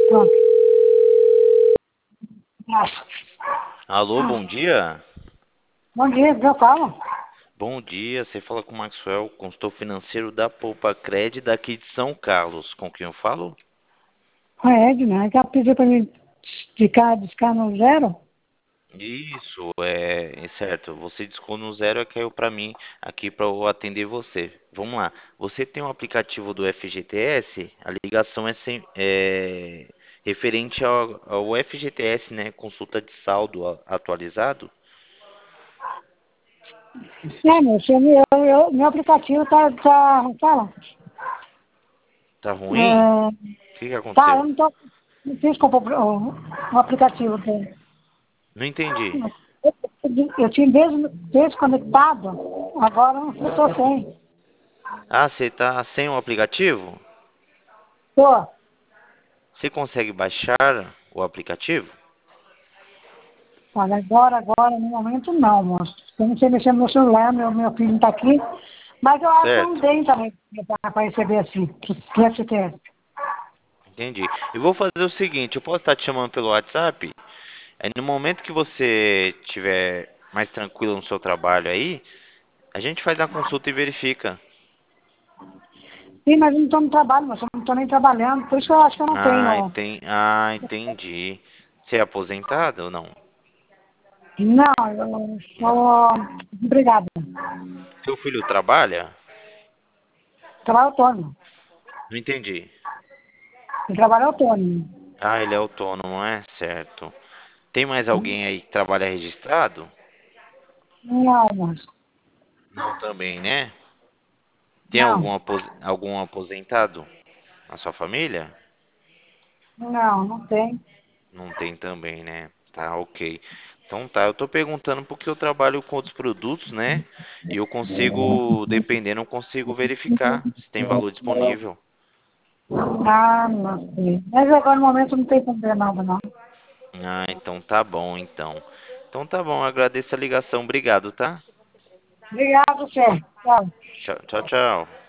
Pronto. Nossa. Alô, bom dia. Bom dia, eu falo. Bom dia, você fala com o Maxwell, consultor financeiro da Poupa Cred daqui de São Carlos. Com quem eu falo? A Edna, já pediu para mim discar no zero? Isso, é certo. Você discou no zero e caiu para mim aqui para eu atender você. Vamos lá. Você tem um aplicativo do FGTS? A ligação é referente ao FGTS, né? Consulta de saldo atualizado? É, meu aplicativo fala. Tá ruim? É, O que que tá, eu aconteceu? não fiz comprar o aplicativo dele. Não entendi. Eu tinha desconectado, agora eu estou sem. Ah, você tá sem o aplicativo? Tô. Você consegue baixar o aplicativo? Olha, agora, no momento não, moço. Eu não sei mexer no meu celular, meu filho não está aqui. Mas eu acho que não Certo, tem também para receber assim, que FTS. entendi. Eu vou fazer o seguinte, eu posso estar te chamando pelo WhatsApp? Aí no momento que você estiver mais tranquilo no seu trabalho aí, a gente faz a consulta e verifica. Sim, mas eu não estou no trabalho, moço. Eu não estou nem trabalhando. Por isso que eu acho que eu não tenho. Entendi. Você é aposentado ou não? Não, eu sou obrigada. Seu filho trabalha? Trabalho autônomo. Não entendi. Eu trabalho autônomo. Ah, ele é autônomo, é certo. Tem mais alguém aí que trabalha registrado? Não, moço. Não também, né? Tem Não, algum aposentado na sua família? não tem. Não tem também, né? Tá, ok. Então tá, eu tô perguntando porque eu trabalho com outros produtos, né? E eu consigo, dependendo, eu consigo verificar se tem valor disponível. Ah, não sei. Mas agora no momento não tem como ver nada, não. Ah, então tá bom, então. Então tá bom, eu agradeço a ligação. Obrigado, tá? Obrigado, Fé. Tchau. Tchau, tchau, tchau.